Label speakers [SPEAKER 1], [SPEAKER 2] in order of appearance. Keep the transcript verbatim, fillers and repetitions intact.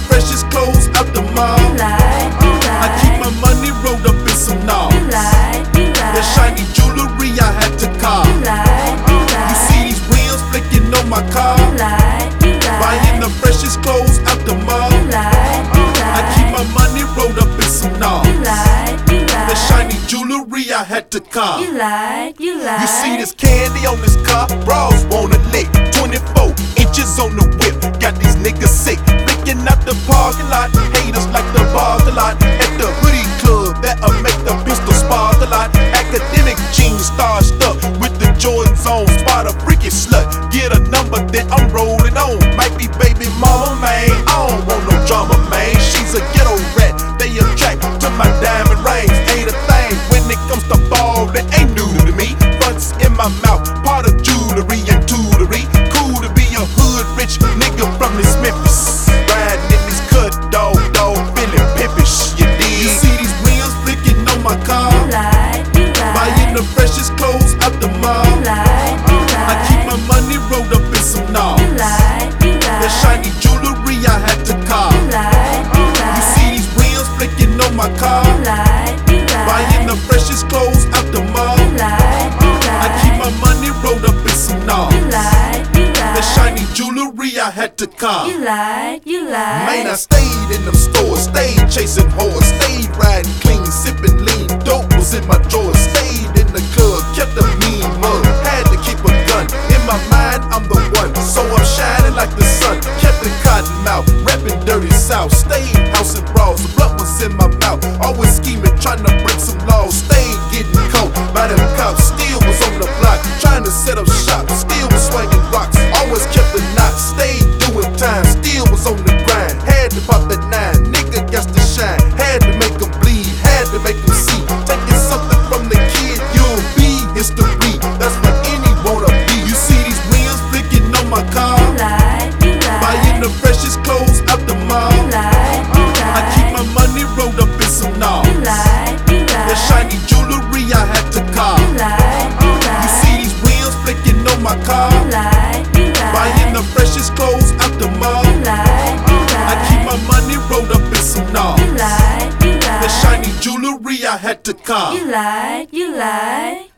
[SPEAKER 1] freshest clothes out the mall.
[SPEAKER 2] You lied, you lied.
[SPEAKER 1] I keep my money rolled up in some knobs.
[SPEAKER 2] You lied, you lied.
[SPEAKER 1] The shiny jewelry I had to call.
[SPEAKER 2] You lied, you lied.
[SPEAKER 1] You see these rims flicking on my car.
[SPEAKER 2] You lied, you lied.
[SPEAKER 1] Buying the freshest clothes out the mall.
[SPEAKER 2] You lied, you lied.
[SPEAKER 1] I keep my money rolled up in some knobs.
[SPEAKER 2] You lied, you lied.
[SPEAKER 1] The shiny jewelry I had to call.
[SPEAKER 2] You lied, you lied.
[SPEAKER 1] You see this candy on this car, bras wanna lick. twenty-four inches on the whip, got these niggas sick. Licking out the parking lot, haters like the bar a lot. At the hoodie club, that'll make the pistol spark a lot. Academic jeans starched up with the Jordans on. Spot a freaky slut, get a number that I'm rolling on. Might be baby mama, man, I don't want no drama, man. She's a ghetto rat, they attract to my diamond rings. Ain't a thing when it comes to ball that ain't new to me. Fronts in my mouth, part of jewelry and tutory. Cool to be a hood rich nigga from this Memphis. Riding in this cut dog, dog, feeling pimpish, you dig? You see these rims flicking on my car.
[SPEAKER 2] You lied, you lied.
[SPEAKER 1] Buying the freshest clothes out the mall.
[SPEAKER 2] You lied, you lied.
[SPEAKER 1] I keep my money rolled up in some knobs.
[SPEAKER 2] You lied, you lied.
[SPEAKER 1] The shiny jewelry I had to call.
[SPEAKER 2] You lied, you lied.
[SPEAKER 1] You see these rims flicking on my car.
[SPEAKER 2] You lied, you lied.
[SPEAKER 1] Buying the freshest clothes out the mall.
[SPEAKER 2] You lied, you lied.
[SPEAKER 1] I keep my money rolled up in some knobs.
[SPEAKER 2] You lied, you lied.
[SPEAKER 1] The shiny jewelry I had to call.
[SPEAKER 2] You lied, you lied.
[SPEAKER 1] Man, I stayed in them stores, stayed chasing whores, stayed riding clean, sipping lean. Dope was in my drawers, stayed in the club, kept a mean mug. Had to keep a gun. In my mind, I'm the one, so I'm shining like the sun. Kept the cotton mouth, rapping dirty south. Stayed house and bras, the blunt was in my mouth. Always scheming, trying to break some laws. Stayed getting caught by them cops. Still was on the block, trying to set up shop. Still was swinging rocks, always kept the knot. Stayed doing time, still was on the grind. Had to pop that nine, nigga got to shine. Had to make them bleed, had to make them see. Taking something from the kid, you'll be history. That's what any wanna be. You see these rims flicking on my car.
[SPEAKER 2] You lied, you lied.
[SPEAKER 1] Buying the freshest clothes out the mall.
[SPEAKER 2] You lied, you lied.
[SPEAKER 1] I keep my money rolled up in some knobs.
[SPEAKER 2] You lied, you lied.
[SPEAKER 1] The shiny jewelry I had to call.
[SPEAKER 2] You lied, you lied.
[SPEAKER 1] You see these rims flicking on my car.
[SPEAKER 2] You lied, you lied.
[SPEAKER 1] Buying the freshest clothes out the mall.
[SPEAKER 2] You lied, you lied.
[SPEAKER 1] I keep my money rolled up in some knobs.
[SPEAKER 2] You lied, you lied.
[SPEAKER 1] The shiny jewelry I had to call.
[SPEAKER 2] You lied, you lied.